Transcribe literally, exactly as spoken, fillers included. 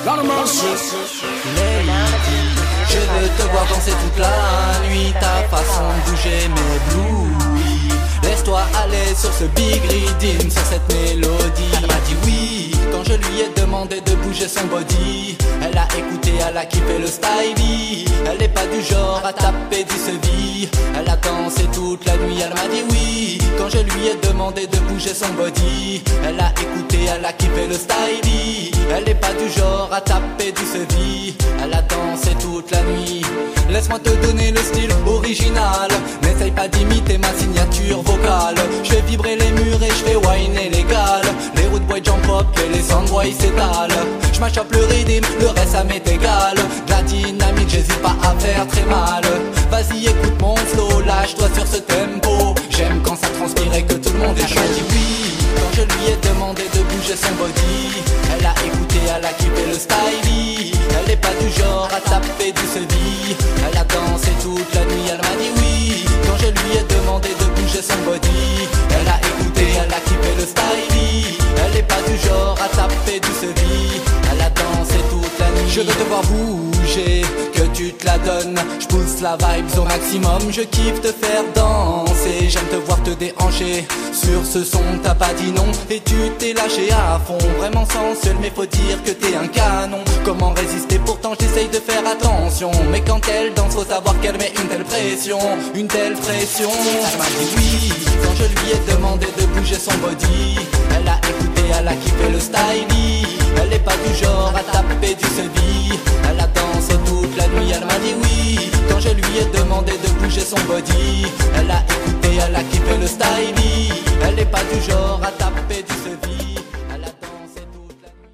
Je veux te voir danser toute la nuit, ta façon de bouger mes blues. Laisse-toi aller sur ce big rhythm, sur cette mélodie. Elle m'a dit oui quand je lui ai demandé de bouger son body. Elle a écouté, elle a kiffé le style. Elle n'est pas du genre à taper du sevi. Elle a dansé toute la nuit, elle m'a dit oui quand je lui ai demandé de bouger son body. Elle a écouté, elle a kiffé le style. Elle n'est pas du genre à taper du sevi. Elle a dansé toute la nuit. Laisse-moi te donner le style original. N'essaye pas d'imiter ma signature vocale. Je fais vibrer les murs et je fais whiner légal. Les root boys jump up et les sound boys s'étalent. Je m'achoppe le rythme, le reste ça m'est égal. De la dynamique, j'hésite pas à faire très mal. Vas-y écoute mon flow, lâche-toi sur ce tempo. J'aime quand ça transpire et que tout le monde est chaud. Elle m'a dit oui quand je lui ai demandé de bouger son body. Elle a écouté, elle a kiffé le style. Elle n'est pas du genre à taper du sevi. Elle a dansé toute la nuit, elle m'a dit oui quand je lui ai demandé de bouger son body. Elle a écouté, elle a kiffé le style. Elle n'est pas du genre à taper du sevi. Elle a dansé toute la nuit. Je veux te voir bouger, que tu te la donnes. Je pousse la vibe au maximum, je kiffe te faire danser. J'aime te voir te déhancher. Sur ce son t'as pas dit non et tu t'es lâché à fond. Vraiment sensuel mais faut dire que t'es un canon. Comment résister, pourtant j'essaye de faire attention. Mais quand elle danse faut savoir qu'elle met une telle pression. Une telle pression. Elle m'a dit oui quand je lui ai demandé de bouger son body. Elle a écouté, elle a kiffé le style. Elle n'est pas du genre à taper du sevi. Elle a dansé toute la nuit, elle m'a dit oui quand je lui ai demandé de bouger son body. Elle a écouté, elle a kiffé le style. Elle n'est pas du genre à taper du sevi.